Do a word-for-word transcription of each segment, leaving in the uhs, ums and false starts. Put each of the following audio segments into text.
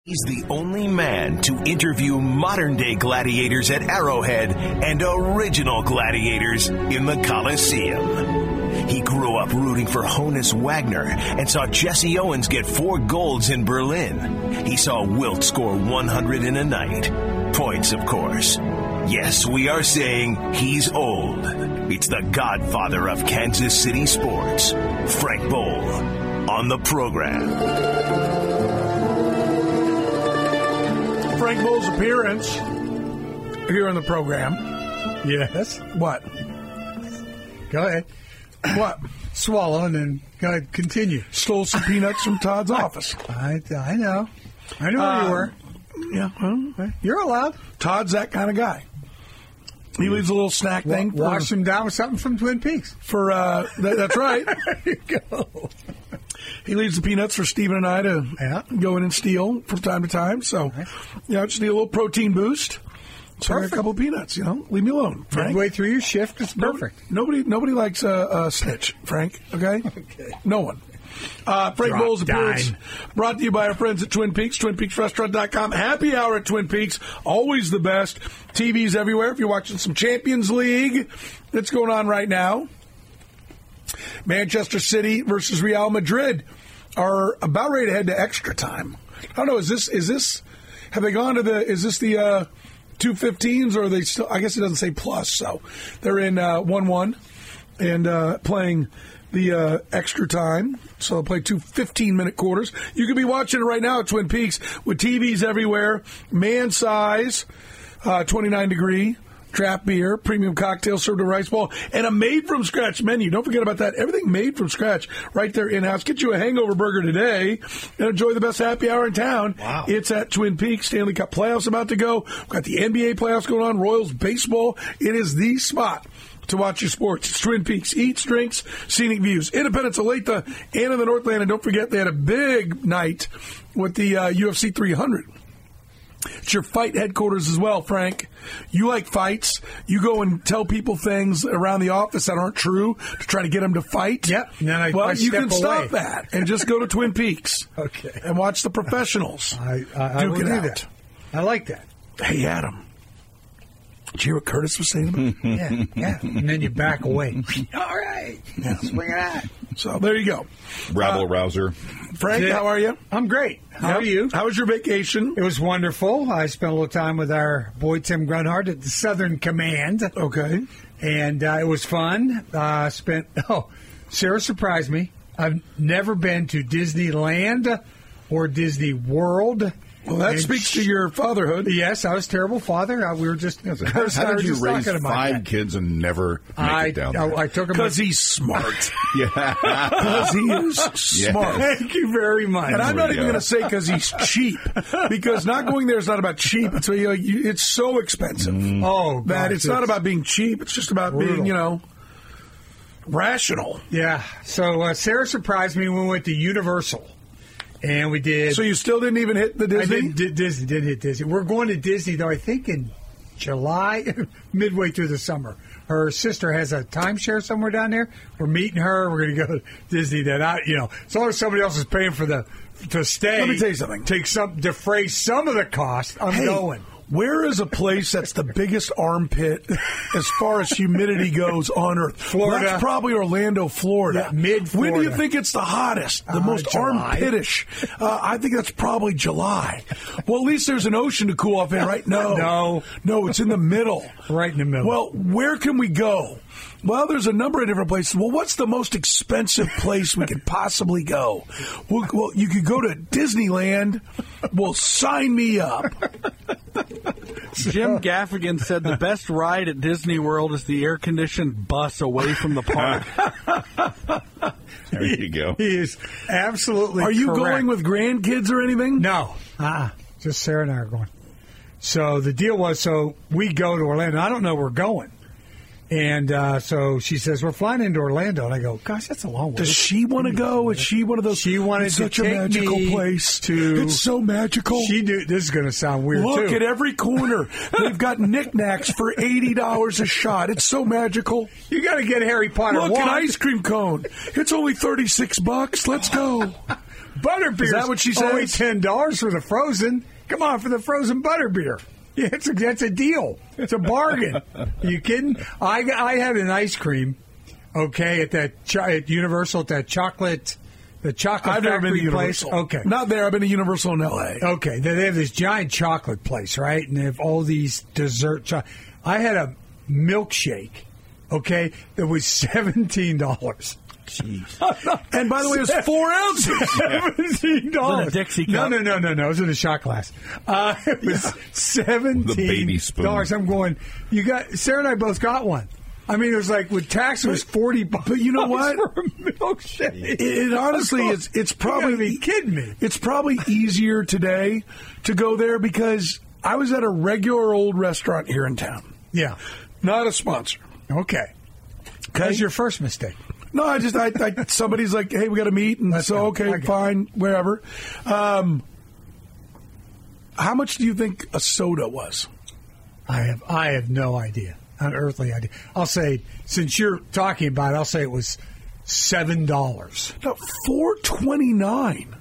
He's the only man to interview modern-day gladiators at Arrowhead and original gladiators in the Coliseum. He grew up rooting for Honus Wagner and saw Jesse Owens get four golds in Berlin. He saw Wilt score one hundred in a night. Points, of course. Yes, we are saying he's old. It's the godfather of Kansas City sports, Frank Bowl, on the program. Frank Bowles' appearance here on the program. Yes. What? Go ahead. What? Swallow and then go ahead, continue. Stole some peanuts from Todd's office. I, I know. I know uh, where you were. Yeah, well, you're allowed. Todd's that kind of guy. He leaves a little snack Wa- thing. Wash him down with something from Twin Peaks. For uh, th- that's right. There you go. He leaves the peanuts for Stephen and I to yeah. go in and steal from time to time. So, right. you know, just need a little protein boost. So I got a couple of peanuts, you know. Leave me alone, Frank. Midway through your shift, it's perfect. Nobody, nobody, nobody likes a, a snitch, Frank. Okay, okay. No one. Uh, Frank Drop Bowles' appearance dime. brought to you by our friends at Twin Peaks, twin peaks restaurant dot com. Happy hour at Twin Peaks, always the best. T Vs everywhere. If you're watching some Champions League that's going on right now, Manchester City versus Real Madrid are about ready to head to extra time. I don't know. Is this? Is this? Have they gone to the? Is this the uh, two fifteens or are they still? I guess it doesn't say plus, so they're in uh, one one and uh, playing the uh, extra time. So they'll play two fifteen-minute quarters. You could be watching it right now at Twin Peaks with T Vs everywhere, man size, uh, twenty-nine degree. Draft beer, premium cocktail served in a rice bowl, and a made-from-scratch menu. Don't forget about that. Everything made from scratch right there in-house. Get you a hangover burger today and enjoy the best happy hour in town. Wow. It's at Twin Peaks. Stanley Cup playoffs about to go. We've got the N B A playoffs going on, Royals baseball. It is the spot to watch your sports. It's Twin Peaks. Eats, drinks, scenic views. Independence, Olathe, and in the Northland. And don't forget, they had a big night with the uh, U F C three hundred. It's your fight headquarters as well, Frank. You like fights. You go and tell people things around the office that aren't true to try to get them to fight. Yep. And then I, well, I you can step stop away. that and just go to Twin Peaks. Okay. And watch the professionals. I, I, I duke will it do out. that. I like that. Hey, Adam. Did you hear what Curtis was saying about it? Yeah, yeah. And then you back away. All right. Yeah. Swing it at. So there you go. Rabble uh, rouser. Frank, Yeah. how are you? I'm great. How Yep. are you? How was your vacation? It was wonderful. I spent a little time with our boy Tim Grunhard at the Southern Command. Okay. And uh, it was fun. I uh, spent, oh, Sarah surprised me. I've never been to Disneyland or Disney World. Well, that And speaks sh- to your fatherhood. Yes, I was a terrible father. Uh, we were just, How, Chris and I how were did you just raise talking about five that. kids and never make I, it down there? I, I took him Because he's smart. yeah. Because he is smart. Thank you very much. And I'm not we even go. going to say because he's cheap. Because not going there is not about cheap. It's, you know, you, it's so expensive. Mm. oh, that gosh, it's not about being cheap. It's just about brutal. being, you know, rational. Yeah. So uh, Sarah surprised me when we went to Universal. And we did. So you still didn't even hit the I Disney? did, did Disney. Did hit Disney. We're going to Disney, though, I think in July, midway through the summer. Her sister has a timeshare somewhere down there. We're meeting her. We're going to go to Disney. That I, you know, as long as somebody else is paying for the to stay. Let me tell you something. Take some, defray some of the cost. I'm Hey, going. where is a place that's the biggest armpit as far as humidity goes on Earth? Florida. That's probably Orlando, Florida. Yeah, mid-Florida. When do you think it's the hottest, the Uh, most July. armpitish? Uh, I think that's probably July. Well, at least there's an ocean to cool off in, right? No. No. No, it's in the middle. Right in the middle. Well, where can we go? Well, there's a number of different places. Well, what's the most expensive place we could possibly go? Well, well, you could go to Disneyland. Well, sign me up. Jim Gaffigan said the best ride at Disney World is the air-conditioned bus away from the park. There you go. He is absolutely Are you correct. going with grandkids or anything? No. Uh-uh. Just Sarah and I are going. So the deal was, so we go to Orlando. I don't know where we're going. And uh, so she says, we're flying into Orlando. And I go, gosh, that's a long way. Does she want to go? Is she one of those? She wanted it's to such a take magical me place. to- It's so magical. She knew, this is going to sound weird, Look too. at every corner. They've got knickknacks for eighty dollars a shot. It's so magical. You got to get Harry Potter Look, one. an ice cream cone. It's only thirty-six bucks. Let's go. Butterbeer. Is that what she Only says? ten dollars for the frozen. Come on, for the frozen butterbeer. Yeah, it's a, that's a deal. It's a bargain. Are you kidding? I, I had an ice cream, okay, at that cho- at Universal, at that chocolate, the chocolate I've never been factory to place. Universal. Okay. Not there. I've been to Universal in L A. Okay, they they have this giant chocolate place, right? And they have all these dessert. Cho- I had a milkshake, okay, that was seventeen dollars. Jeez. And by the way, it was four ounces. Seventeen dollars. Was it a Dixie No, cup? no, no, no, no. It was in a shot glass. Uh, it was seventeen The baby spoon. dollars. I'm going. You got Sarah and I both got one. I mean, it was like with tax, it was forty bucks. But you know what? For a milkshake. It, it honestly is. It's probably You gotta be kidding me. It's probably easier today to go there because I was at a regular old restaurant here in town, Yeah. not a sponsor. Okay. That's your first mistake. No, I just I, I somebody's like, hey, we got to meet, and Let's so go. okay, I get it. fine, wherever. Um, how much do you think a soda was? I have I have no idea, unearthly idea. I'll say, since you're talking about it, I'll say it was seven dollars. No, four twenty nine.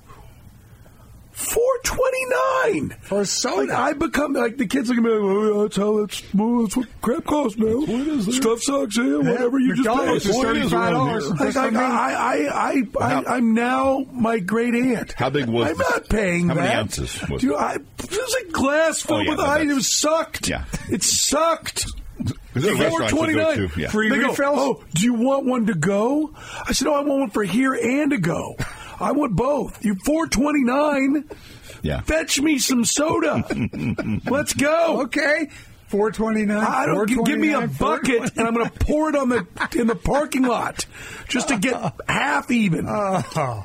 Four twenty nine For a soda. Like I become like the kids look at me like, oh, yeah, that's how that's, well, that's what crap costs now. What is that? Stuff sucks, yeah, whatever you McDonald's just is pay. thirty-five dollars. Like, I, I, I, I, I, I'm now my great aunt. How big was I'm this? not paying How that. many ounces was Do you, it? I, it was a glass filled Oh, yeah, with but ice. It that's- was sucked. Yeah. It sucked. There's a restaurant you go to. Yeah. Free They go, refills? oh, do you want one to go? I said, no, I want one for here and to go. I want both. You four twenty nine. Yeah. Fetch me some soda. Let's go. Okay. four twenty-nine. I don't give, give me a bucket and I'm going to pour it on the in the parking lot just to get half even. Oh.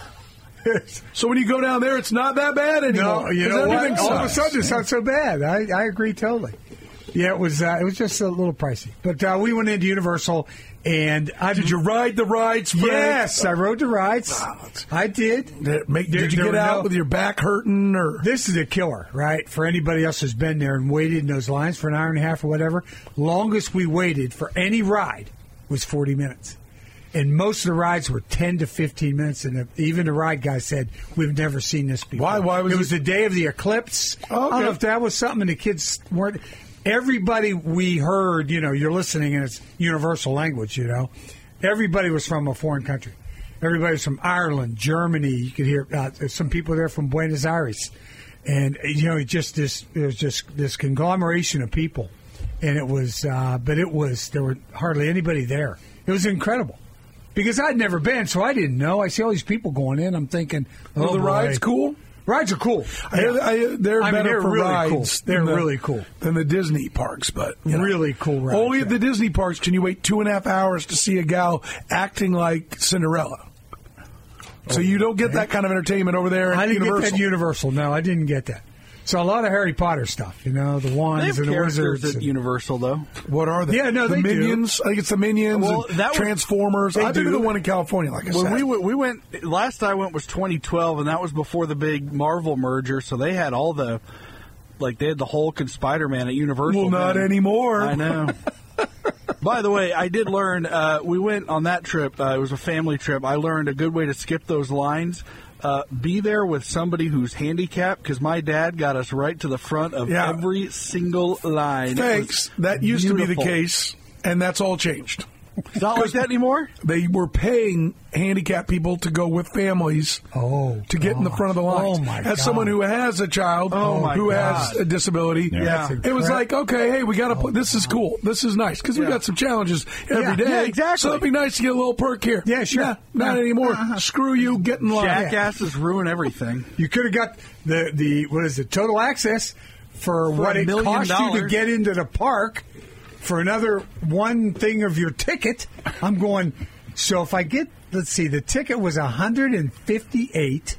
So when you go down there, it's not that bad anymore. No, you 'Cause know what? everything All of a sucks. sudden, it's not so bad. I, I agree totally. Yeah, it was. Uh, it was just a little pricey, but uh, we went into Universal, and I Did you ride the rides, Frank? Yes, I rode the rides. Wow. I did. Did, it make, There- did you there get were out no- with your back hurting or? This is a killer, right? For anybody else who's been there and waited in those lines for an hour and a half or whatever, longest we waited for any ride was forty minutes. And most of the rides were ten to fifteen minutes. And the, even the ride guy said, we've never seen this before. Why? Why was it? it- was the day of the eclipse. Oh, okay. I don't know if that was something, and the kids weren't. Everybody we heard, you know, you're listening and it's universal language, you know. Everybody was from a foreign country. Everybody was from Ireland, Germany. You could hear uh, some people there from Buenos Aires. And, you know, it just this, it was just this conglomeration of people. And it was, uh, but it was, there were hardly anybody there. It was incredible. Because I'd never been, so I didn't know. I see all these people going in. I'm thinking, oh, Were the boy. rides cool? Rides are cool. I hear, I hear they're I mean, better they're for really rides. cool. They're than the- really cool. than the Disney parks, but you know. Really cool rides, Only yeah. at the Disney parks can you wait two and a half hours to see a gal acting like Cinderella. So you don't get that kind of entertainment over there at I didn't Universal. get that Universal. No, I didn't get that. So a lot of Harry Potter stuff, you know, the They wands have and the characters wizards. at and- Universal, though. What are they? Yeah, no, the they do. Minions. I think it's the Minions Well, and that was- Transformers. They I've been to do. the one in California, like I When said. we went, we went last I went was twenty twelve, and that was before the big Marvel merger. So they had all the, like they had the Hulk and Spider Man at Universal. well, not then. anymore. I know. By the way, I did learn. Uh, we went on that trip. Uh, it was a family trip. I learned a good way to skip those lines. Uh, be there with somebody who's handicapped, because my dad got us right to the front of Yeah. every single line. It Thanks. was That used to be the beautiful. case, and that's all changed. It's not like that anymore. They were paying handicapped people to go with families Oh, to get in the gosh. front of the lines. Oh, my As God. someone who has a child Oh, my who God. has a disability, Yeah. it was like, okay, hey, we got to put this is cool. This is nice because we Yeah. got some challenges every Yeah. day. Yeah, exactly. So it'd be nice to get a little perk here. Yeah, sure. Nah, not Yeah. anymore. Uh-huh. Screw you, get in line. Jackasses ruin everything. You could have got the, the, what is it, total access for, what a it million cost you to dollars. get into the park for another one thing of your ticket. I'm going, so if I get, let's see, the ticket was one hundred fifty-eight.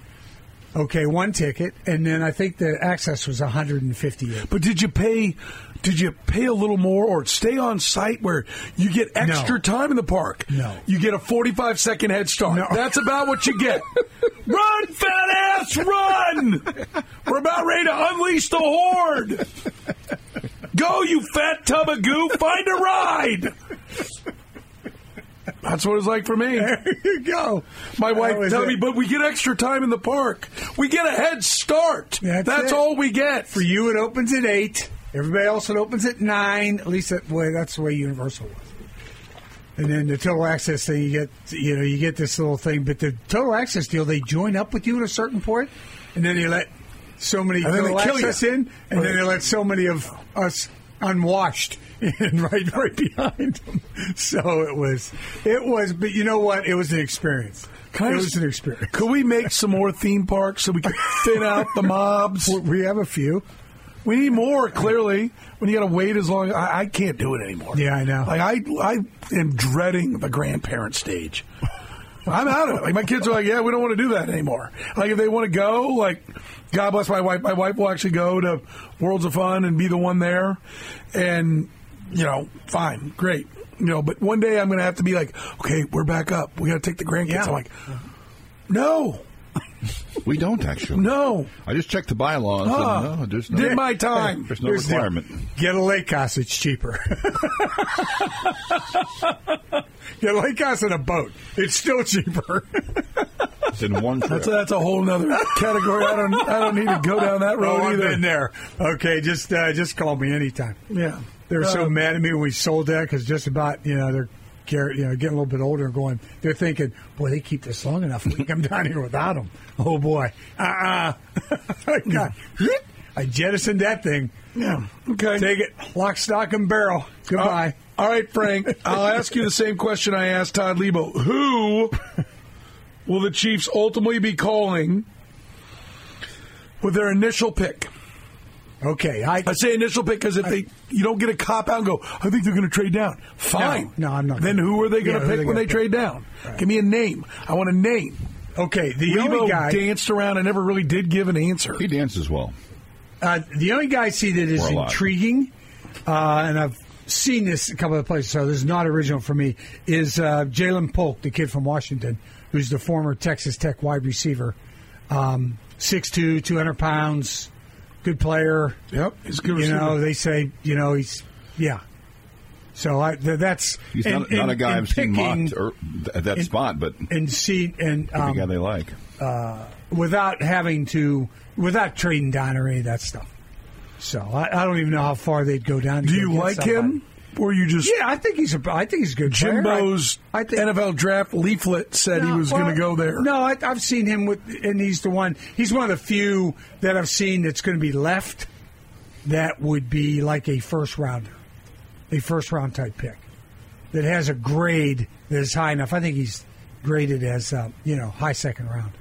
Okay, one ticket, and then I think the access was one hundred fifty-eight. But did you pay? Did you pay a little more, or stay on site where you get extra No. time in the park? No. You get a forty-five second head start. No. That's about what you get. Run, fat ass, run! We're about ready to unleash the horde. Go, you fat tub of goo! Find a ride. That's what it's like for me. There you go. My wife tells it. me, but we get extra time in the park. We get a head start. That's, that's it. all we get. For you, it opens at eight. Everybody else, it opens at nine. At least that way, that's the way Universal was. And then the total access thing, you get, you know, you get this little thing. But the total access deal, they join up with you at a certain point, and then they let so many And then total they kill access you. in, and Right. then they let so many of us unwashed in right, right behind them. So it was, it was. But you know what? It was an experience. Can I it just- was an experience. Could we make some more theme parks so we can thin out the mobs? We have a few. We need more, clearly. When you got to wait as long, I, I can't do it anymore. Yeah, I know. Like I, I am dreading the grandparent stage. I'm out of it. Like my kids are like, yeah, we don't want to do that anymore. Like if they want to go, like God bless my wife. My wife will actually go to Worlds of Fun and be the one there, and you know, fine, great. You know, but one day I'm going to have to be like, okay, we're back up. We got to take the grandkids. Yeah. I'm like, no, We don't, actually. no. I just checked the bylaws. Ah, and no, there's no, did my time. There's no Here's the deal. requirement. Get a lake house, it's cheaper. Get a lake house and a boat. It's still cheaper. It's in one trip. That's a, that's a whole other category. I don't I don't need to go down that road Oh, I've either. been there. Okay, just uh, just call me anytime. Yeah, They were so Uh, mad at me when we sold that because just about, you know, they're Gar- you know, getting a little bit older and going, they're thinking, boy, they keep this long enough. We can come down here without them. Oh, boy. Uh-uh. God. I jettisoned that thing. Yeah. Okay. Take it. Lock, stock, and barrel. Goodbye. Uh, all right, Frank. I'll ask you the same question I asked Todd Lebo. Who will the Chiefs ultimately be calling with their initial pick? Okay. I, I say initial pick because if they you don't get a cop out and go, I think they're going to trade down. Fine. No, no, I'm not Then gonna- who are they going Yeah, to who are pick they when gonna they pick? trade down? Right. Give me a name. I want a name. okay. The Lebo only guy. danced around and never really did give an answer. He dances well. Uh, the only guy I see that is Or a lot. intriguing, uh, and I've seen this a couple of places, so this is not original for me, is uh, Jalen Polk, the kid from Washington, who's the former Texas Tech wide receiver. Um, six two, two hundred pounds, good player. Yep, he's a good You receiver. know, they say, you know, he's, yeah. So I, th- that's. He's and- not, not and- a guy and I've seen picking- mocked or, at that and- spot, but And see, and he's a guy um, they like. without having to, without trading down or any of that stuff. So I, I don't even know how far they'd go down. To Do go you get like somebody. him? Or you just Yeah, I think he's a. I think he's a good player. Jimbo's I, I think, N F L draft leaflet said he No, was well, going to go there. No, I, I've seen him with, and he's the one. He's one of the few that I've seen that's going to be left. That would be like a first rounder, a first round type pick that has a grade that is high enough. I think he's graded as uh, you know high second round.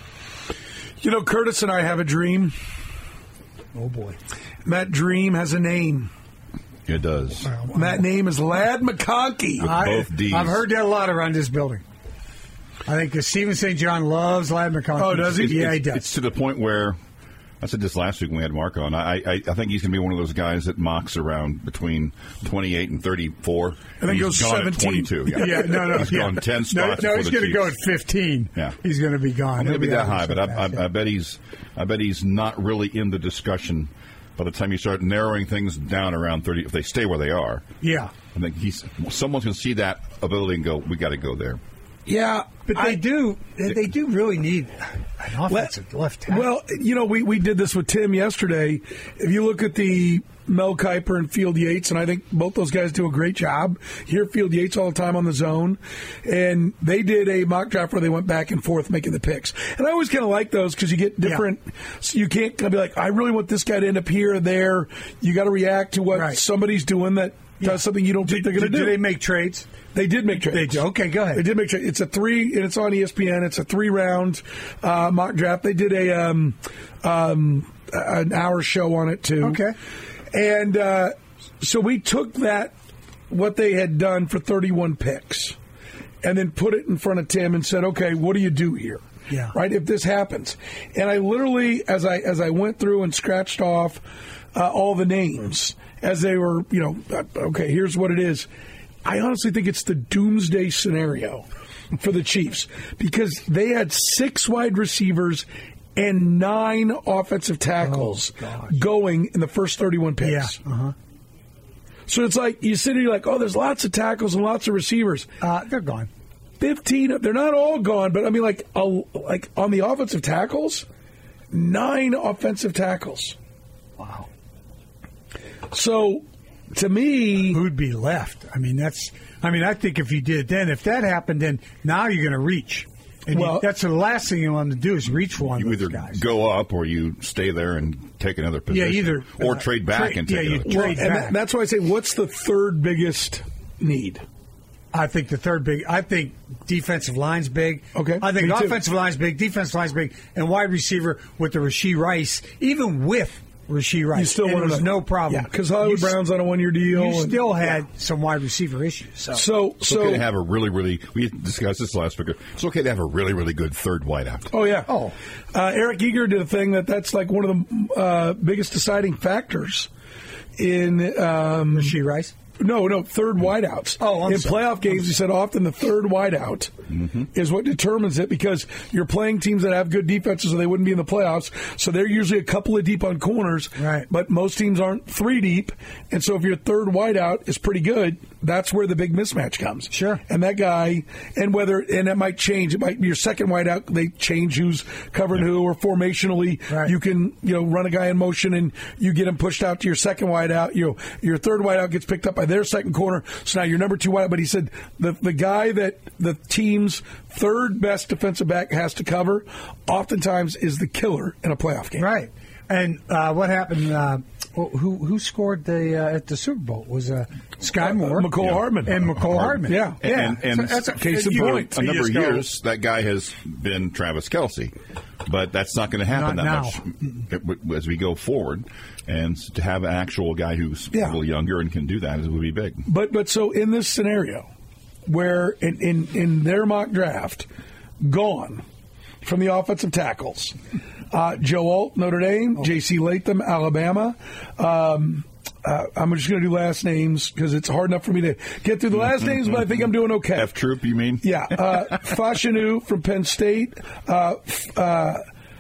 You know, Curtis and I have a dream. Oh boy, And that dream has a name. It does. And that name is Lad McConkey. With I, both Ds. I've heard that a lot around this building. I think uh, Stephen Saint John loves Lad McConkey. Oh, does he? It's- Yeah, he it's, does. It's to the point where I said this last week when we had Mark on. I, I, I think he's going to be one of those guys that mocks around between twenty-eight and thirty-four. And then he's goes gone at seventeen. twenty-two. Yeah, Yeah, no, no, He's yeah. gone ten No, spots. no, before he's the going to go at Chiefs. fifteen. Yeah. He's going to be gone. I'm going to be He'll that out high, so but I, fast, I, yeah. I bet he's I bet he's not really in the discussion by the time you start narrowing things down around thirty. If they stay where they are, Yeah, I think he's someone's going to see that ability and go, "We got to go there." Yeah, but they I- do. They, they do really need an offensive left tackle. Well, you know, we, we did this with Tim yesterday. If you look at the Mel Kiper and Field Yates, and I think both those guys do a great job. You hear Field Yates all the time on the zone, and they did a mock draft where they went back and forth making the picks. And I always kind of like those because you get different. So you can't kind of be like, I really want this guy to end up here or there. You got to react to what Right. somebody's doing that does something you don't think they're going to did, do. did they make trades? They did make trades. They did. Okay, go ahead. They did make trades. It's a three, and it's on E S P N. It's a three-round uh, mock draft. They did a um, um, an hour show on it too. Okay. And uh, so we took that what they had done for thirty-one picks, and then put it in front of Tim and said, "Okay, what do you do here?" Yeah. Right. If this happens, and I literally, as I as I went through and scratched off uh, all the names as they were, you know, uh, okay, here's what it is. I honestly think it's the doomsday scenario for the Chiefs because they had six wide receivers and nine offensive tackles Oh, gosh. going in the first thirty-one picks. Yeah. Uh-huh. So it's like you sit here, you're like, oh, there's lots of tackles and lots of receivers. Uh, they're gone. fifteen. They're not all gone, but I mean, like, a, like on the offensive tackles, nine offensive tackles. Wow. So, to me, who'd be left? I mean, that's. I mean, I think if you did then, if that happened, then now you're going to reach. And well, you, that's the last thing you want to do is reach for one you of those either guys. go up or you stay there and take another position. Yeah, either or uh, trade back trade, and take yeah, you another. well, trade and back. that, that's why I say, what's the third biggest need? I think the third big. I think defensive line's big. Okay, I think me too. offensive line's big, defensive line's big, and wide receiver with the Rashee Rice. Even with Rashee Rice, You still and want there was to no problem. Yeah, because Hollywood You s- Brown's on a one-year deal. You and- still had some wide receiver issues. So, So, It's so okay to have a really, really. We discussed this last week. It's okay to have a really, really good third wideout. Oh yeah. Oh. Uh, Eric Eager did a thing that that's like one of the uh, biggest deciding factors in um, Rashee Rice. no no third wideouts. Oh, I'm in sorry. playoff games, he said often the third wideout Mm-hmm. is what determines it because you're playing teams that have good defenses or they wouldn't be in the playoffs. So they're usually a couple of deep on corners, Right. but most teams aren't three deep. And so if your third wideout is pretty good, that's where the big mismatch comes. Sure. And that guy, and whether, and that might change. It might be your second wideout. They change who's covering who, or formationally, Right. you can, you know, run a guy in motion and you get him pushed out to your second wideout. You know, your third wideout gets picked up by their second corner. So now your number two wideout. But he said the the guy that the team's third best defensive back has to cover, oftentimes is the killer in a playoff game. Right. And uh, what happened? Uh, who who scored the uh, at the Super Bowl was uh, Sky Moore, Uh, McCole Yeah. Hardman. and McCole Hardman. Yeah. yeah. And, and So that's a case in you- point. a you number of just go- years, that guy has been Travis Kelce. But that's not going to happen Not that now. much it- w- as we go forward. And to have an actual guy who's Yeah. a little younger and can do that would be big. But but so in this scenario, where in, in, in their mock draft, gone from the offensive tackles, uh, Joe Alt, Notre Dame, Oh. J C Latham, Alabama. Um, uh, I'm just going to do last names because it's hard enough for me to get through the last names, but I think I'm doing okay. F Troop, you mean? Yeah, uh, Fashanu from Penn State, uh, F- uh,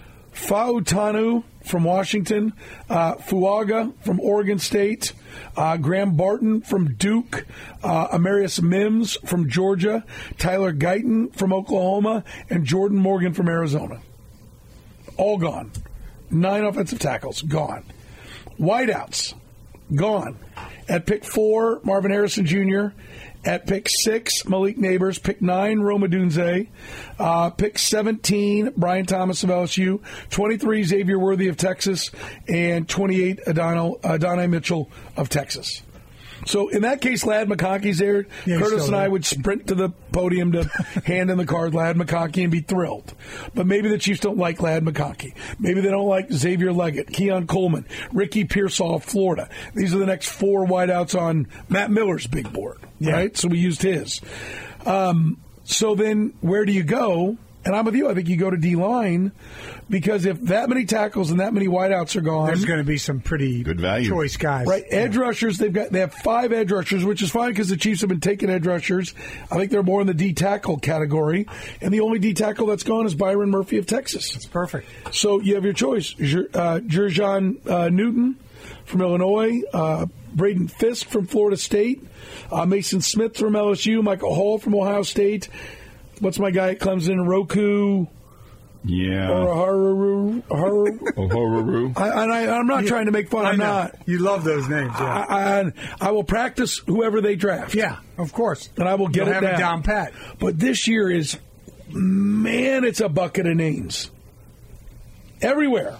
Fautanu from Washington, uh, Fuaga from Oregon State, uh, Graham Barton from Duke, uh, Amarius Mims from Georgia, Tyler Guyton from Oklahoma, and Jordan Morgan from Arizona. All gone. Nine offensive tackles, gone. Wideouts, gone. At pick four, Marvin Harrison Junior At pick six, Malik Neighbors. Pick nine, Roma Dunze. Uh, pick seventeen, Brian Thomas of L S U. twenty-three, Xavier Worthy of Texas. And twenty-eight, Adonai, Adonai Mitchell of Texas. So in that case, Ladd McConkey's there. Yeah, he's Curtis still and I there. would sprint to the podium to hand in the card, Ladd McConkey, and be thrilled. But maybe the Chiefs don't like Ladd McConkey. Maybe they don't like Xavier Leggett, Keon Coleman, Ricky Pearsall of Florida. These are the next four wideouts on Matt Miller's big board, Yeah. right? So we used his. Um, so then where do you go? And I'm with you. I think you go to D-line because if that many tackles and that many wideouts are gone, There's going to be some pretty Good value. choice guys. right, edge rushers. They've got they have five edge rushers, which is fine because the Chiefs have been taking edge rushers. I think they're more in the D tackle category, and the only D tackle that's gone is Byron Murphy of Texas. It's perfect. So you have your choice: Jer- uh, Jerjon uh, Newton from Illinois, uh, Braden Fisk from Florida State, uh, Mason Smith from L S U, Michael Hall from Ohio State. What's my guy at Clemson? Roku Yeah. or Haru? Haru? Ohoruru. I, and I, I'm not trying to make fun. I I'm know. not. You love those names. Yeah. I, I, I will practice whoever they draft. yeah, of course. And I will get You'll it have down. it down pat. But this year is, man, it's a bucket of names. Everywhere.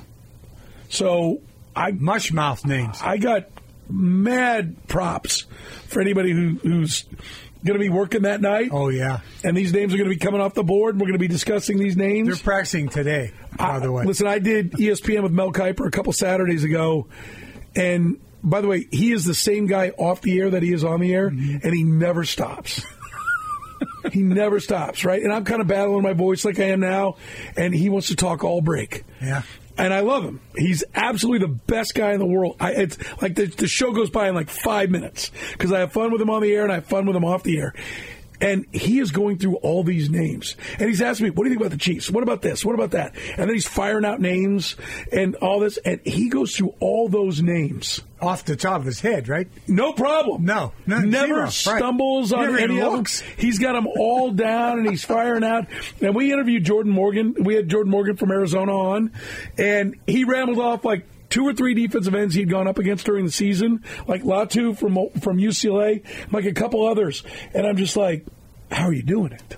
So I Mushmouth names. I got mad props for anybody who, who's going to be working that night. Oh yeah, And these names are going to be coming off the board. We're going to be discussing these names. they're practicing today. By the way, Listen, I did E S P N with Mel Kiper a couple Saturdays ago, and by the way, he is the same guy off the air that he is on the air, and he never stops. He never stops, right? And I'm kind of battling my voice like I am now, and he wants to talk all break. Yeah. And I love him. He's absolutely the best guy in the world. I, it's like the, the show goes by in like five minutes because I have fun with him on the air and I have fun with him off the air. And he is going through all these names. And he's asking me, what do you think about the Chiefs? What about this? What about that? And then he's firing out names and all this. And he goes through all those names. Off the top of his head, right? No problem. No. no Never zero. stumbles right. on Never any of them. looks. He's got them all down, and he's firing out. And we interviewed Jordan Morgan. We had Jordan Morgan from Arizona on, and he rambled off like two or three defensive ends he'd gone up against during the season, like Latu from from U C L A, like a couple others. And I'm just like, how are you doing it?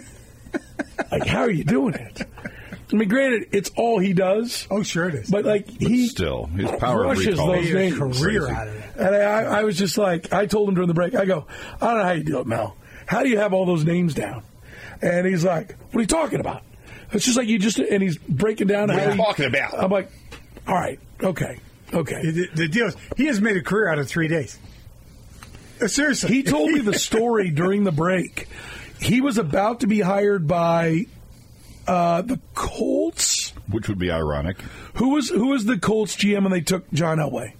Like, how are you doing it? I mean, granted, it's all he does. Oh, sure it is. But, like, But he still, his power of crushes recall those is names. career crazy. out of it. And I, I was just like, I told him during the break, I go, I don't know how you do it, Mel. How do you have all those names down? And he's like, what are you talking about? It's just like you just, and he's breaking down. What how are you he- talking about? I'm like, all right, okay, okay. The, the deal is, he has made a career out of three days. Uh, seriously. He told me the story during the break. He was about to be hired by uh, the Colts. Which would be ironic. Who was who was the Colts G M when they took John Elway?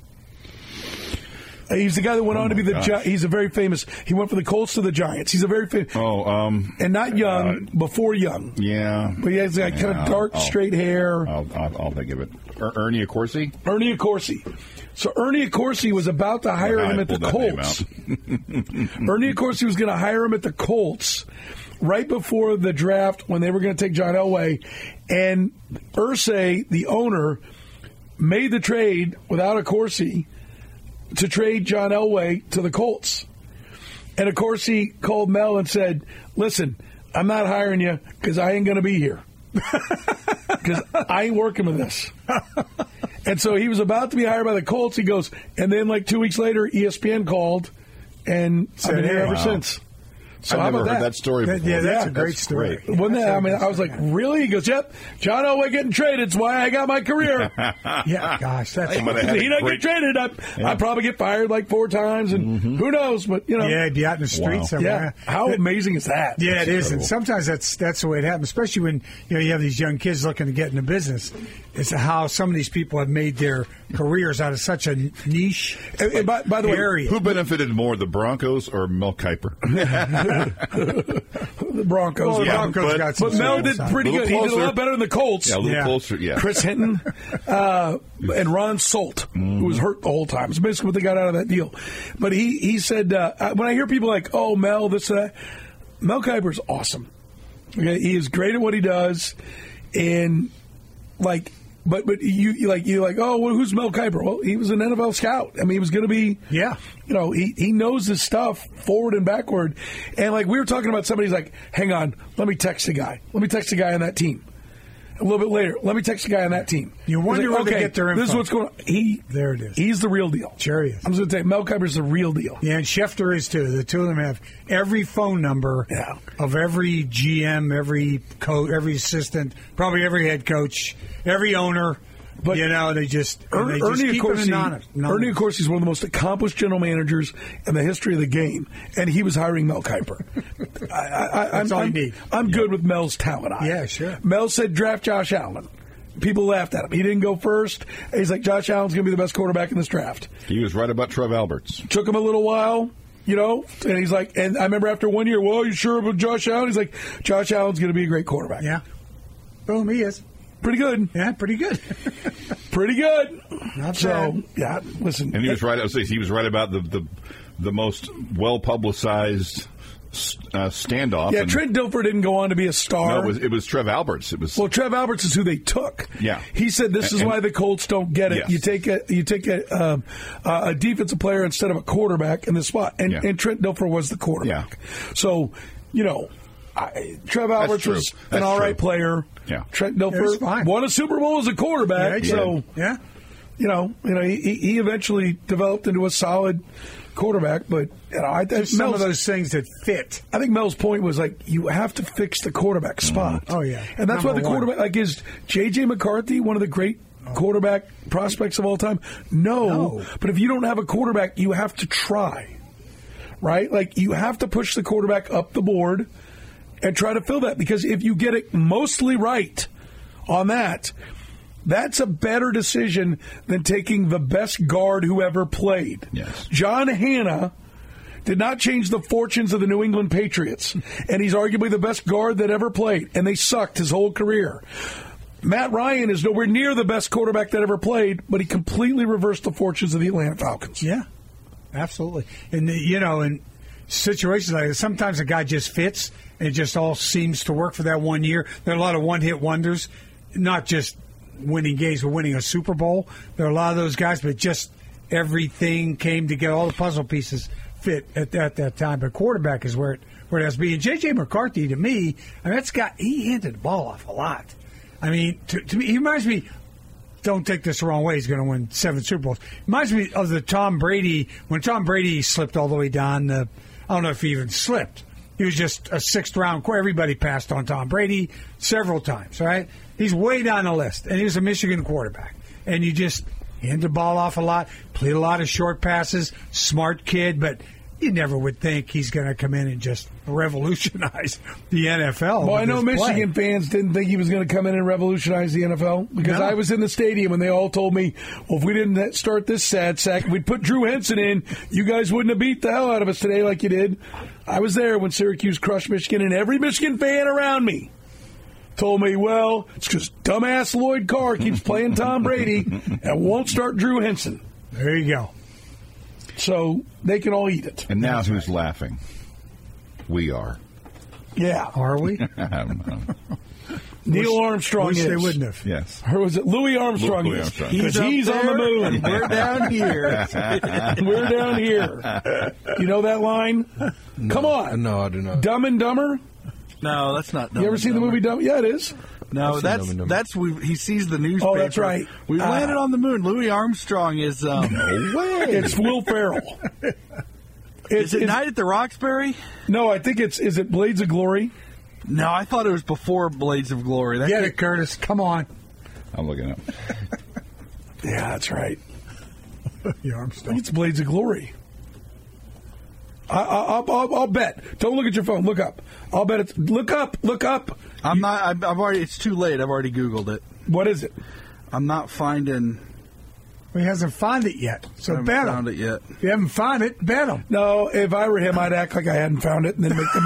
Uh, He's the guy that went Oh on to be my the. gosh. Gi- he's a very famous. He went from the Colts to the Giants. He's a very famous, Oh, um, and not young, before young. yeah. But he has like kind Yeah, of dark, I'll- straight hair. I'll, I'll, I'll think of it. Er, Ernie Accorsi? Ernie Accorsi. So Ernie Accorsi was about to hire I him at the pulled that name Colts. out. Ernie Accorsi was going to hire him at the Colts right before the draft when they were going to take John Elway. And Irsay, the owner, made the trade without Accorsi to trade John Elway to the Colts. And Accorsi called Mel and said, listen, I'm not hiring you because I ain't going to be here. Because I ain't working with this. And so he was about to be hired by the Colts. He goes, and then like two weeks later, E S P N called, and I've been here ever Wow. since. So I've how never about heard that? that story That- before. yeah, that's Yeah, a great that's story. great. Wasn't that? I mean, That's I was like, really? He goes, yep, John Elway getting traded. It's why I got my career. Yeah, gosh, that's Somebody had he a doesn't great- get traded. I, I probably get fired like four times, and who knows? But you know, yeah, be out in the street Wow. somewhere. yeah. How amazing is that? Yeah, it is, and incredible. sometimes that's that's the way it happens. Especially when you know you have these young kids looking to get into business. It's how some of these people have made their careers out of such a niche And, and by, by the way, area. Who benefited more, the Broncos or Mel Kiper? the Broncos. Well, the Yeah, Broncos but- got some But Mel serious did side. pretty Little good. He did a closer. lot better than the Colts. Yeah, a little Yeah. closer. Yeah. Chris Hinton uh, and Ron Solt, who was hurt the whole time. It's basically what they got out of that deal. But he, he said, uh, when I hear people like, oh, Mel, this, that, Mel Kiper's awesome. Okay, he is great at what he does. And, like, but but you you like you like oh well, who's Mel Kiper? Well, he was an N F L scout. I mean, he was going to be Yeah. You know, he he knows his stuff forward and backward. And like we were talking about, somebody's like, hang on, let me text the guy. Let me text the guy on that team. A little bit later, let me text the guy on that team. You wonder He's where they okay, get their This is info. what's going on. He There it is. He's the real deal. Sure he is. I'm just going to tell you, Mel Kiper's the real deal. Yeah, and Schefter is too. The two of them have every phone number Yeah. of every G M, every coach, every assistant, probably every head coach, every owner. But you know, they just, and they Er- just Ernie keep it Accorsi, anonymous. Ernie Accorsi is one of the most accomplished general managers in the history of the game, and he was hiring Mel Kiper. I, I, I, That's I'm, all you I'm, need. I'm good with Mel's talent eye. Yeah, sure. Mel said draft Josh Allen. People laughed at him. He didn't go first. He's like, Josh Allen's going to be the best quarterback in this draft. He was right about Trev Alberts. Took him a little while, you know, and he's like, and I remember after one year, well, you sure about Josh Allen? He's like, Josh Allen's going to be a great quarterback. Yeah. Boom, he is. Pretty good. Yeah, pretty good. Pretty good. Not so, bad. yeah, listen. And he was right. I was saying he was right about the the, the most well publicized uh, standoff. Yeah, and, Trent Dilfer didn't go on to be a star. No, it was, it was Trev Alberts. It was Well, Trev Alberts is who they took. Yeah. he said this is And- why the Colts don't get it. Yes. You take a you take a um, uh, a defensive player instead of a quarterback in the spot, and, Yeah. and Trent Dilfer was the quarterback. So, you know, I, Trev Alberts true. was That's an all right true. player. Yeah. Trent Yeah, Dilfer he's fine. won a Super Bowl as a Yeah, quarterback. he so did. Yeah. you know, you know, he, he eventually developed into a solid quarterback. But you know, I think There's some Mel's- of those things that fit. I think Mel's point was like you have to fix the quarterback spot. Oh, yeah. and that's why Number the one. quarterback like is J J McCarthy one of the great quarterback prospects of all time. No, No. but if you don't have a quarterback, you have to try, right? Like you have to push the quarterback up the board and try to fill that, because if you get it mostly right on that, that's a better decision than taking the best guard who ever played. Yes. John Hanna did not change the fortunes of the New England Patriots. And he's arguably the best guard that ever played, and they sucked his whole career. Matt Ryan is nowhere near the best quarterback that ever played, but he completely reversed the fortunes of the Atlanta Falcons. Yeah, absolutely. And, you know, in situations like this, sometimes a guy just fits, and it just all seems to work for that one year. There are a lot of one-hit wonders, not just winning games, but winning a Super Bowl. There are a lot of those guys, but just everything came together. All the puzzle pieces fit at, at that time. But quarterback is where it, where it has to be. And J J. McCarthy, to me, I mean, that's got, he handed the ball off a lot. I mean, to, to me, he reminds me, don't take this the wrong way, he's going to win seven Super Bowls. Reminds me of the Tom Brady, when Tom Brady slipped all the way down, the, I don't know if he even slipped. He was just a sixth round. Everybody passed on Tom Brady several times, right? He's way down the list, and he was a Michigan quarterback. And you just hand the ball off a lot, played a lot of short passes, smart kid, but you never would think he's going to come in and just revolutionize the N F L. Well, I know Michigan play. fans didn't think he was going to come in and revolutionize the N F L because No. I was in the stadium and they all told me, well, if we didn't start this sad sack, we'd put Drew Henson in, you guys wouldn't have beat the hell out of us today like you did. I was there when Syracuse crushed Michigan, and every Michigan fan around me told me, well, it's because dumbass Lloyd Carr keeps playing Tom Brady and won't start Drew Henson. There you go. So they can all eat it. And now who's laughing? We are. Yeah. Are we? I don't know. Neil Armstrong Wish is. they wouldn't have. Yes. Or was it Louis Armstrong? Louis is. Armstrong. Because up he's on the there, moon. and We're down here. We're down here. You know that line? Come on. No, I do not. Dumb and Dumber? No, that's not. Dumb You ever and seen the Dumber. movie Dumb? Yeah, it is. No, I've seen that's Dumb and Dumber. that's we, he sees the newspaper. Oh, that's right. We Ah. landed on the moon. Louis Armstrong is. Um, It's Will Ferrell. is it it's- Night at the Roxbury? No, I think it's, is it Blades of Glory? No, I thought it was before Blades of Glory. That Get could- it, Curtis. Come on. I'm looking up. Yeah, that's right. The I Armstrong. think it's Blades of Glory. I, I, I'll, I'll, I'll bet. Don't look at your phone. Look up. I'll bet it's. Look up. Look up. I'm not. I've, I've already. It's too late. I've already Googled it. What is it? I'm not finding. He hasn't found it yet. I So haven't bet found him. it yet. If you haven't found it, bet him. No, if I were him, I'd act like I hadn't found it and then make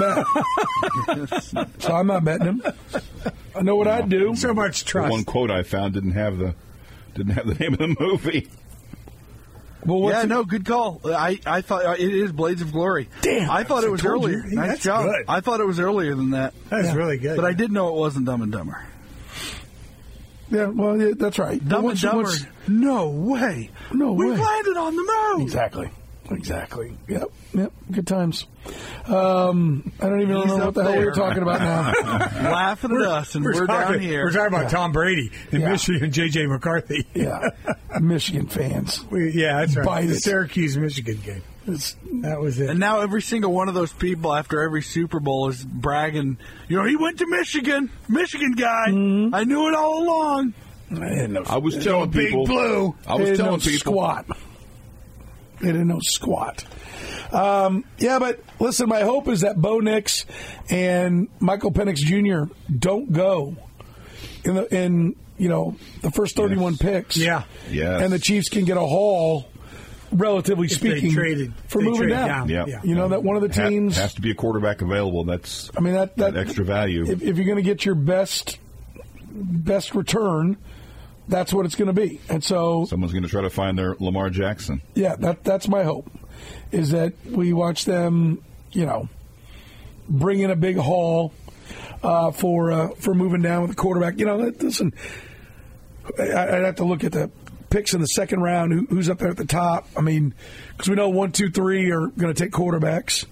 the bet. So I'm not betting him. I know what I'd do. So much The trust. one quote I found didn't have the didn't have the name of the movie. Well, what's Yeah, it- no, good call. I, I thought uh, it is Blades of Glory. Damn, I thought it was I told earlier. you. Nice That's job. good. I thought it was earlier than that. That's Yeah. really good. But I did know it wasn't Dumb and Dumber. Yeah, well, yeah, that's right. But Dumb and what's- Dumber. what's- No way. No We've way. landed on the moon. Exactly. Exactly. Yep. Yep. Good times. Um, I don't even He's know what up the hell we there. were talking about now. Laughing at us, and we're, talking, down here. We're talking about Tom Brady and Yeah. Michigan, J J. McCarthy. Yeah. Michigan fans. We, yeah, that's right. Bite the it. Syracuse Michigan game. It's, That was it. And now every single one of those people after every Super Bowl is bragging, you know, he went to Michigan, Michigan guy. Mm-hmm. I knew it all along. I didn't know. I was telling Big people. Blue. I They was didn't telling know people. squat. They didn't know squat. Um, yeah, but listen, my hope is that Bo Nix and Michael Penix Junior don't go in the in you know the first thirty-one Yes. picks. Yeah. Yes. and the Chiefs can get a haul, relatively If they speaking, traded- for they moving traded down. down. Yeah. Yeah. You know that one of the Ha- teams. has to be a quarterback available. That's I mean that that, that extra value. If, if you're going to get your best best return, that's what it's going to be. And so Someone's going to try to find their Lamar Jackson. yeah, that that's my hope, is that we watch them, you know, bring in a big haul uh, for uh, for moving down with the quarterback. You know, listen, I, I'd have to look at the picks in the second round. Who, who's up there at the top? I mean, because we know one, two, three are going to take quarterbacks.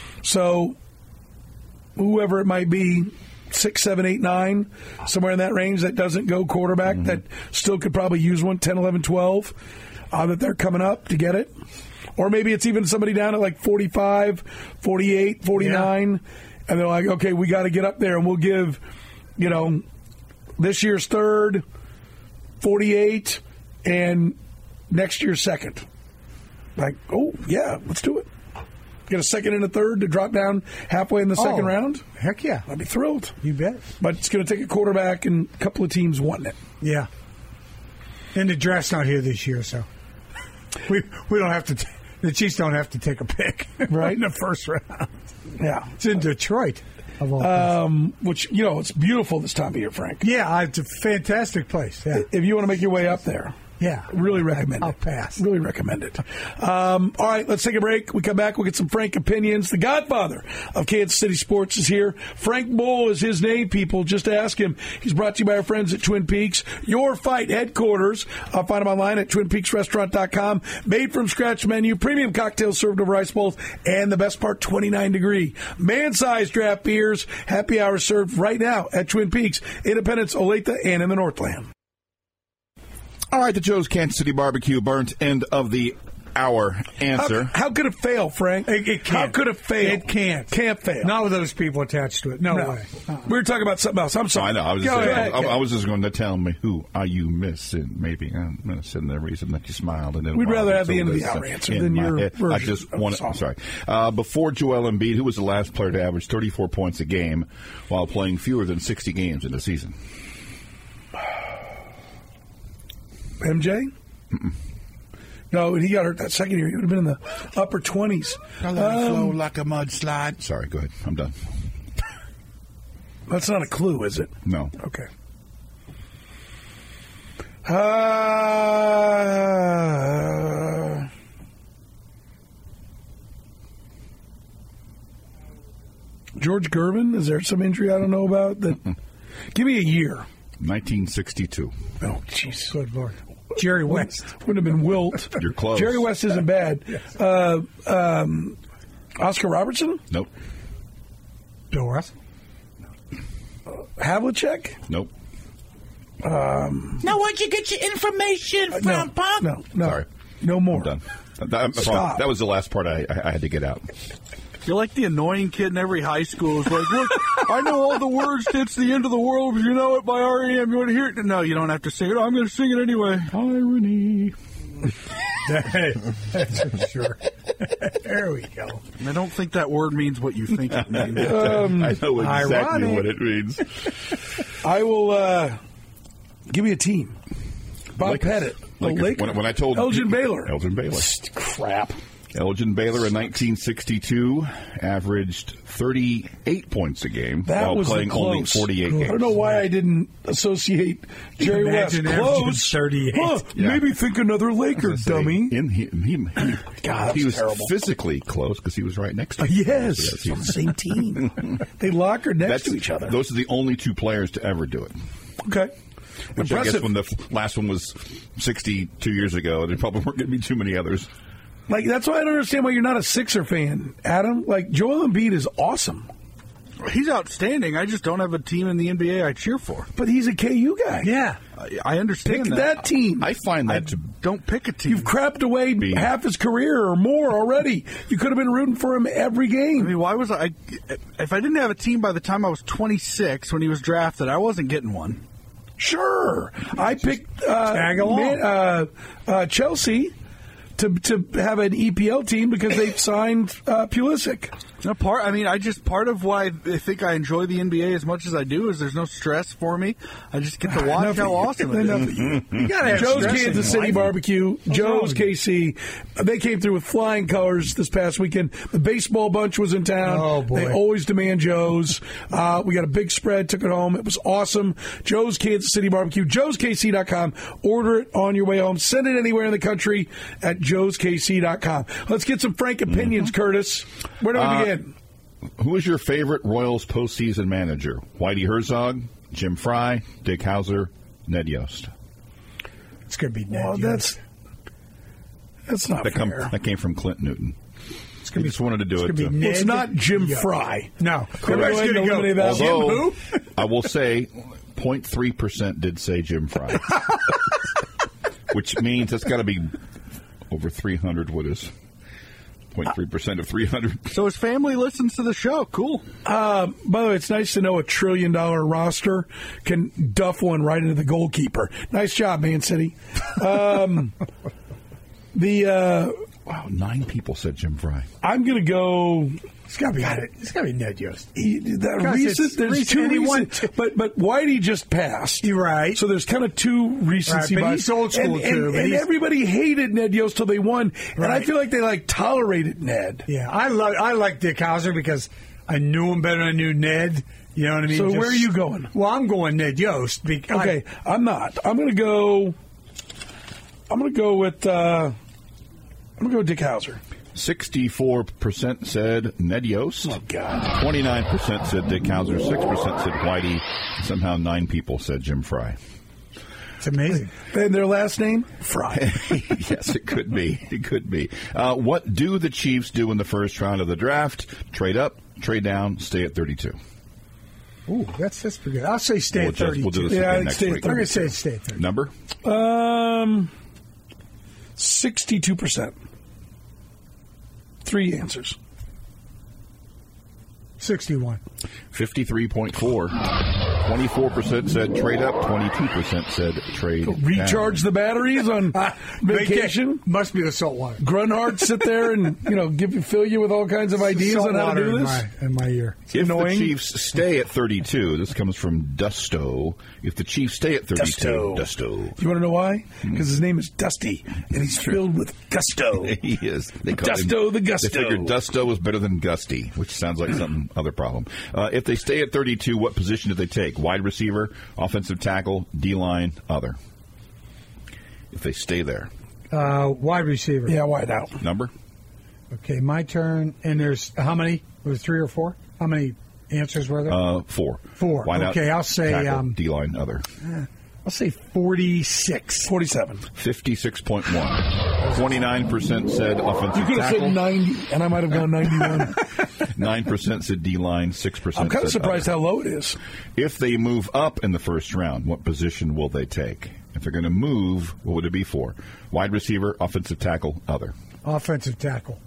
So whoever it might be, six, seven, eight, nine, somewhere in that range that doesn't go quarterback, mm-hmm. that still could probably use one, ten, eleven, twelve, uh, that they're coming up to get it. Or maybe it's even somebody down at like forty-five, forty-eight, forty-nine, yeah. and they're like, okay, we got to get up there, and we'll give, you know, this year's third, forty-eight, and next year's second. Like, oh, yeah, let's do it. Get a second and a third to drop down halfway in the second Oh, round? Heck yeah. I'd be thrilled. You bet. But it's going to take a quarterback and a couple of teams wanting it. Yeah. And the draft's not here this year, so we we don't have to t- the Chiefs don't have to take a pick right in the first round. Yeah. It's in Detroit. Of all um, which, you know, it's beautiful this time of year, Frank. Yeah, it's a fantastic place. Yeah. If you want to make your way up there. Yeah. Really recommend I'll it. pass. Really recommend it. Um, all right, let's take a break. We come back, we'll get some Frank opinions. The godfather of Kansas City sports is here. Frank Bull is his name, people. Just ask him. He's brought to you by our friends at Twin Peaks. Your Fight headquarters. I'll find them online at twin peaks restaurant dot com. Made from scratch menu, premium cocktails served over ice bowls, and the best part, twenty-nine degree. Man-sized draft beers. Happy hour served right now at Twin Peaks, Independence, Olathe, and in the Northland. All right, the Joe's Kansas City Barbecue burnt end of the hour answer. How, how could it fail, Frank? It, it can't. How could it fail? It can't. Can't fail. Not with those people attached to it. No, No. way. Uh-uh. We were talking about something else. I'm sorry. I know. I was, Go just saying, ahead. I, I was just going to tell me who are you missing? Maybe I'm going to send the reason that you smiled. And then We'd rather have so the end of the this, hour uh, answer in than my your head. version I just of want the song. I'm sorry. Uh, before Joel Embiid, who was the last player to average thirty-four points a game while playing fewer than sixty games in a season? M J? Mm-mm. No, he got hurt that second year. He would have been in the upper twenties. I let it flow like a mudslide. Sorry, go ahead. I'm done. That's not a clue, is it? No. Okay. Uh, George Gervin? Is there some injury I don't know about? That? Give me a year. nineteen sixty-two. Oh, jeez. Good Lord. Jerry West. Would have been Wilt. You're close. Jerry West isn't bad. Uh, um, Oscar Robertson? Nope. Bill Russell. Havlicek? Nope. Um, Now, where'd you get your information from, no, Pop? no, no. Sorry. No more. I'm done. That, Stop. that was the last part I, I had to get out. You're like the annoying kid in every high school. It's like, look, I know all the words to It's the End of the World. If you know it by R E M, you want to hear it? No, you don't have to sing it. I'm going to sing it anyway. Irony. That's for sure. There we go. I don't think that word means what you think it means. Um, I know exactly ironic. what it means. I will uh, give me a team. Bob Lakers. Pettit. The Lakers. Lakers. When, when I told Elgin Baylor. Elgin Baylor. Crap. Elgin Baylor in nineteen sixty-two averaged thirty-eight points a game That while was playing the only close. forty-eight I games. don't know why I didn't associate Jerry West Imagine averaging close. thirty-eight. Huh, Yeah. Maybe think another Laker, Say, dummy. In he, he, he, God, he that's was terrible. physically close because he was right next to Uh, him. yes, Yes, he on the was. same team. They lockered next That's, to each other. Those are the only two players to ever do it. Okay. Which I Impressive. guess when the f- last one was sixty-two years ago, there probably weren't going to be too many others. Like, that's why I don't understand why you're not a Sixer fan, Adam. Like, Joel Embiid is awesome, He's outstanding. I just don't have a team in the N B A I cheer for. but he's a K U guy. Yeah. I, I understand Pick that. that team. I find I that to don't pick a team. You've crapped away Be- half his career or more already. You could have been rooting for him every I game. mean, why was I? If I didn't have a team by the time I was twenty-six when he was drafted, I wasn't getting one. Sure. I picked uh, tag along. man, uh, uh, Chelsea to to have an E P L team because they signed uh, Pulisic. No, part. I mean, I just part of why I think I enjoy the N B A as much as I do is there's no stress for me. I just get to watch Enough how of you. awesome it Enough is. of you. You gotta have Joe's stress in Kansas City life. Barbecue, wrong Joe's with you? K C. They came through with flying colors this past weekend. The baseball bunch was in town. Oh, boy. They always demand Joe's. Uh, we got a big spread, took it home. It was awesome. Joe's Kansas City Barbecue, joes k c dot com. Order it on your way home. Send it anywhere in the country at joes k c dot com. Let's get some frank opinions, Curtis. Where do we Uh, begin? Who is your favorite Royals postseason manager? Whitey Herzog, Jim Fry, Dick Hauser, Ned Yost. It's going to be Ned. Well, Yost. that's that's not That, come, fair. that came from Clint Newton. It's He gonna be- just wanted to do it's it. gonna be to- Ned Well, it's not Jim Yost. Fry. No. Go ahead and Everybody's eliminate gonna that. go, Although, Jim who? I will say zero point three percent did say Jim Fry. Which means it's got to be over three hundred. What is zero point three percent of three hundred? So his family listens to the show. Cool. Uh, by the way, it's nice to know a trillion dollar roster can duff one right into the goalkeeper. Nice job, Man City. Um, the uh, Wow, nine people said Jim Fry. I'm going to go. It's got to be it's got to be Ned Yost. He, that Because recent, it's there's recent two and he won recent, but but Whitey just passed. You're right. So there's kind of two recency Right, but bias. he's old school, and, too, And, but and he's- everybody hated Ned Yost till they won, and I Right. feel like they like tolerated Ned. Yeah, I love I like Dick Hauser because I knew him better than I knew Ned. You know what I mean? So Just- where are you going? Well, I'm going Ned Yost. Because Okay, I'm not. I'm going to go. I'm going to go with. Uh, I'm going to go with Dick Hauser. sixty-four percent said Ned Yost. Oh, God. twenty-nine percent said Dick Hauser. six percent said Whitey. Somehow nine people said Jim Fry. It's amazing. And their last name? Fry. Yes, it could be. It could be. Uh, what do the Chiefs do in the first round of the draft? Trade up, trade down, stay at thirty-two. Ooh, that's that's pretty good. I'll say stay We'll at just- thirty-two. we'll do this Yeah, I again think next stay at week. I'm going to say stay at thirty. Number? Um, sixty-two percent. Three answers. sixty-one. fifty-three point four. twenty-four percent said trade up, twenty-two percent said trade down. Recharge the batteries on vacation. Must be the salt water. Grunhard sit there and you know give you fill you with all kinds of ideas Salt on how to water do in this. my, in my ear. If annoying. the Chiefs stay at thirty-two, this comes from Dusto. If the Chiefs stay at thirty-two, Dusto. Dusto. You want to know why? Because his name is Dusty, and he's filled with gusto. He is. They call Dusto him, the Gusto. They figured Dusto was better than Gusty, which sounds like some other problem. Uh, if they stay at thirty-two, what position do they take? Wide receiver, offensive tackle, D-line, other. If they stay there. Uh, wide receiver. Yeah, wide out. Number? Okay, my turn. And there's how many? Was it three or four? How many answers were there? Uh, four. Four. Wide out, Okay, I'll say, tackle, um, D-line, other. I'll say forty-six. Forty-seven. fifty-six point one. twenty-nine percent said offensive You could have tackle. said ninety, and I might have gone ninety-one. nine percent said D-line, six percent I'm kind of said surprised other. how low it is. If they move up in the first round, what position will they take? If they're going to move, what would it be for? Wide receiver, offensive tackle, other. Offensive tackle.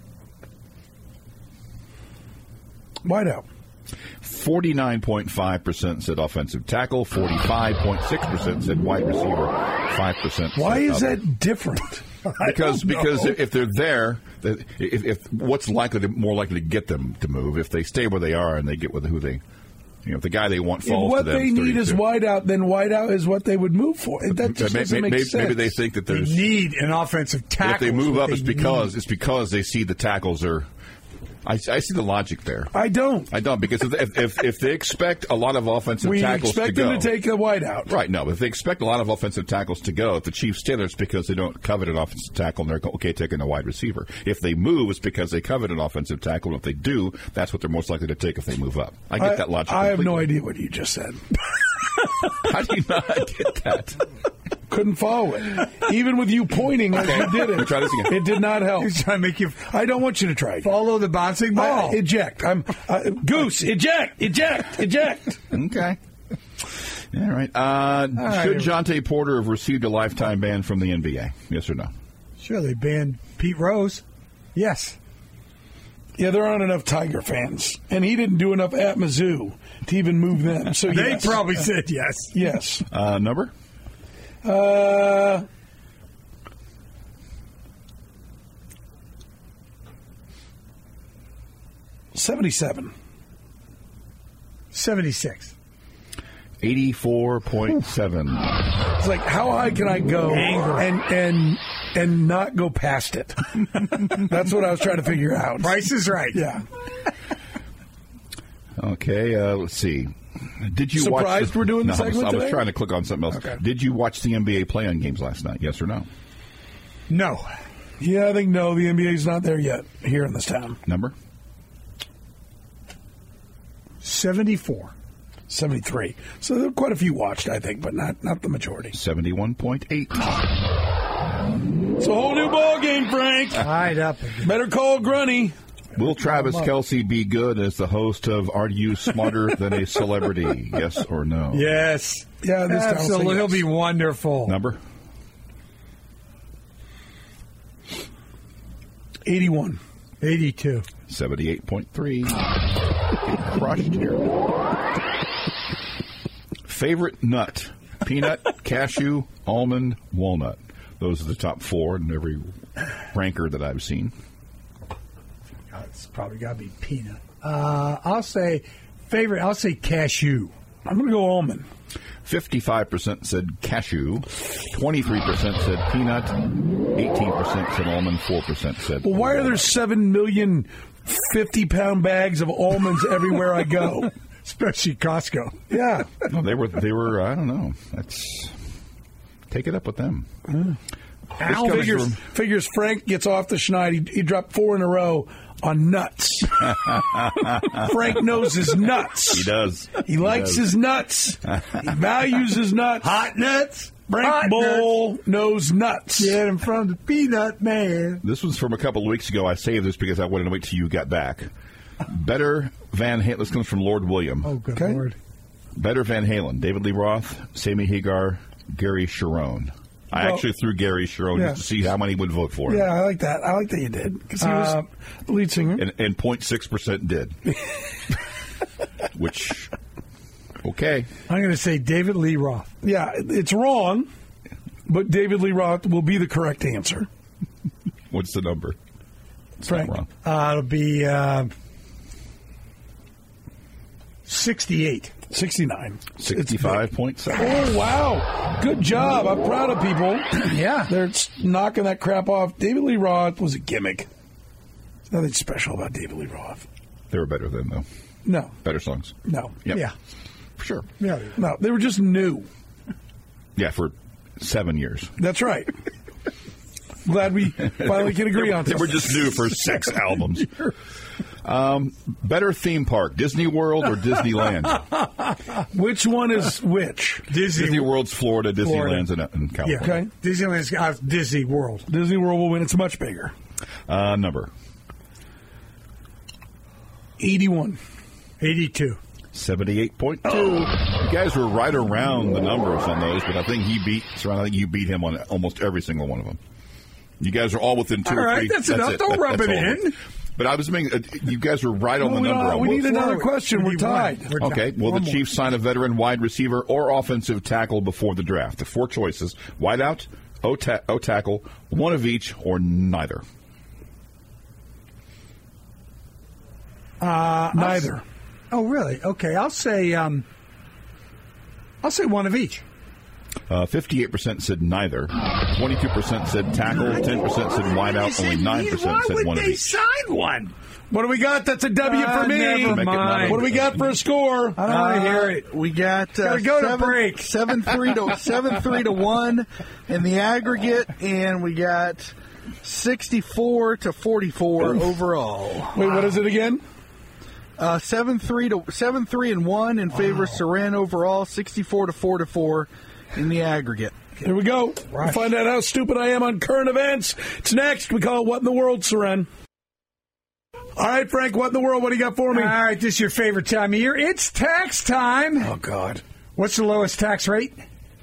Wide out. forty-nine point five percent said offensive tackle, forty-five point six percent said wide receiver, five percent Why said is other. that different? Because because if they're there, that- if, if what's likely to, more likely to get them to move? If they stay where they are and they get with who they, you know, if the guy they want If falls what to them, they it's need is thirty-two. wide out, then wide out is what they would move for. That just Maybe- doesn't make maybe, sense. maybe they think that They there's need an offensive tackle. if they move What up, they it's because need. it's because they see the tackles are. I, I see the logic there. I don't. I don't because if if, if they expect a lot of offensive We tackles expect to go, them to take a wide out. right? No, but if they expect a lot of offensive tackles to go, if the Chiefs stay there, it's because they don't covet an offensive tackle and they're okay taking a wide receiver. If they move, it's because they covet an offensive tackle. And if they do, that's what they're most likely to take if they move up. I get that logic. I have no completely. idea what you just said. How do you not get that? Couldn't follow it. Even with you pointing as you did it. Try this again. It did not help. He's trying to make you I don't want you to try again. follow the bouncing ball. I- eject. I'm uh, Goose. Eject. Eject. Eject. Okay. All right. Uh, right. should Jonte Porter have received a lifetime ban from the N B A? Yes or no? Sure, they banned Pete Rose. Yes. Yeah, there aren't enough Tiger fans, and he didn't do enough at Mizzou to even move them. So They yes. probably said yes. yes. Uh, number? Uh, seventy-seven. seventy-six. eighty-four point seven. It's like, how high can I go Anger. and and and not go past it? That's what I was trying to figure out. Price is right. Yeah. Okay, uh, let's see. Did you Surprised watch the, we're doing the no, I was- segment I was today? trying to click on something else. Okay. Did you watch the N B A play-in games last night? Yes or no? No. Yeah, I think no, the N B A's not there yet here in this town. Number? seventy-four. seventy-three. So there are quite a few watched, I think, but not not the majority. seventy-one point eight. It's a whole new ball game, Frank. Tied up. Better call Grunny. Will Travis Kelce be good as the host of Are You Smarter Than a Celebrity? Yes or no? Yes. Yeah, this time I'll say Absolutely. He'll yes. be wonderful. Number? eighty-one. eighty-two. seventy-eight point three. Getting crushed here. Favorite nut? Peanut, cashew, almond, walnut. Those are the top four in every ranker that I've seen. God, it's probably got to be peanut. Uh, I'll say favorite. I'll say cashew. I'm going to go almond. fifty-five percent said cashew, twenty-three percent said peanut, eighteen percent said almond, four percent said... Well, why are there seven million fifty-pound bags of almonds everywhere I go? Especially Costco. Yeah. No, they were, they were, I don't know. That's... Take it up with them. Mm. This comes Figures, from- figures Frank gets off the schneid. He, he dropped four in a row on nuts. Frank knows his nuts. He does. He likes does. his nuts. He values his nuts. Hot nuts. Frank Hot Bowl knows nuts. Get him from the peanut man. This was from a couple of weeks ago. I saved this because I wanted to wait till you got back. Better Van Halen. This comes from Lord William. Oh, good Okay. Lord. Better Van Halen. David Lee Roth, Sammy Hagar, Gary Sharon. I Well, actually threw Gary Sharon yeah. just to see how many would vote for him. Yeah, I like that. I like that you did. Because he was Uh, the lead singer. And, and zero point six percent did. Which, okay. I'm going to say David Lee Roth. Yeah, it's wrong, but David Lee Roth will be the correct answer. What's the number? It's not Frank. wrong. Uh, it'll be uh, sixty-eight. sixty-nine. sixty-five point seven. Oh, wow. Good job. I'm proud of people. Yeah. They're s- knocking that crap off. David Lee Roth was a gimmick. There's nothing special about David Lee Roth. They were better then, though. No, Better songs. no. Yep. Yeah. For sure. Yeah. No, they were just new. Yeah, for seven years. That's right. Glad we finally can agree on They something. were just new for six albums. Um, better theme park, Disney World or Disneyland? Which one is which? Disney, Disney World's Florida, Disneyland's in, in Yeah. California. Okay. Disneyland's uh, Disney World. Disney World will win. It's much bigger. Uh, number? eighty-one. eighty-two. seventy-eight point two. You guys were right around the numbers on those, but I think he beat, Saran, I think you beat him on almost every single one of them. You guys are all within two All or right, three. that's enough. Don't rub that's it all. in. But I was making, uh, you guys were right on No, the we number. don't- on we both. need another Forward. question. We We're need tied. one. We're Okay, tied. will the One more. Chiefs sign a veteran wide receiver or offensive tackle before the draft? The four choices: wideout, O, ta- o tackle, one of each, or neither. Uh, Neither. Oh, really? Okay, I'll say. Um, I'll say one of each. Uh, fifty-eight percent said neither. twenty-two percent said tackle. ten percent said wideout. Only nine percent said one of each. sign one? What do we got? That's a W Uh, for me. never Make it mind. nine. What do we got for a score? I don't want to hear it. Uh, We got uh, Gotta go to seven, break. seven three to seven three to one in the aggregate, and we got sixty four to forty four overall. Wait, what is it again? Uh, seven three to seven three and one in favor of Saran overall. Sixty four to four to four in the aggregate. Here we go. We'll find out how stupid I am on current events. It's next. We call it What in the World, Seren. All right, Frank, what in the world? What do you got for me? All right, this is your favorite time of year. It's tax time. Oh, God. What's the lowest tax rate?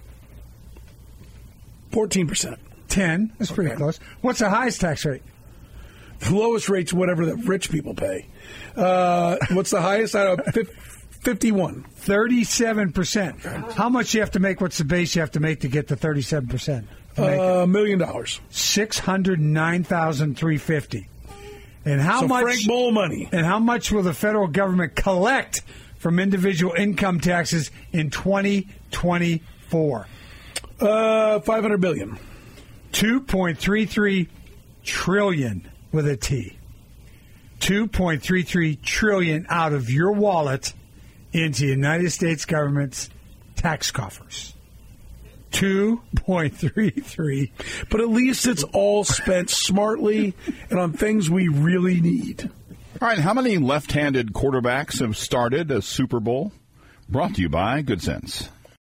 fourteen percent. Ten. That's pretty close. What's the highest tax rate? The lowest rate's whatever the rich people pay. Uh, what's the highest? I don't know, fifty-one. Thirty-seven percent. How much you have to make? What's the base you have to make to get to thirty-seven percent? A million dollars. Six hundred nine thousand three fifty. And how So much? Frank Bowl money. And how much will the federal government collect from individual income taxes in twenty twenty-four? Uh, five hundred billion. two point three three trillion with a T. two point three three trillion out of your wallet into the United States government's tax coffers. two point three three. But at least it's all spent smartly and on things we really need. All right, how many left-handed quarterbacks have started a Super Bowl? Brought to you by Good Sense.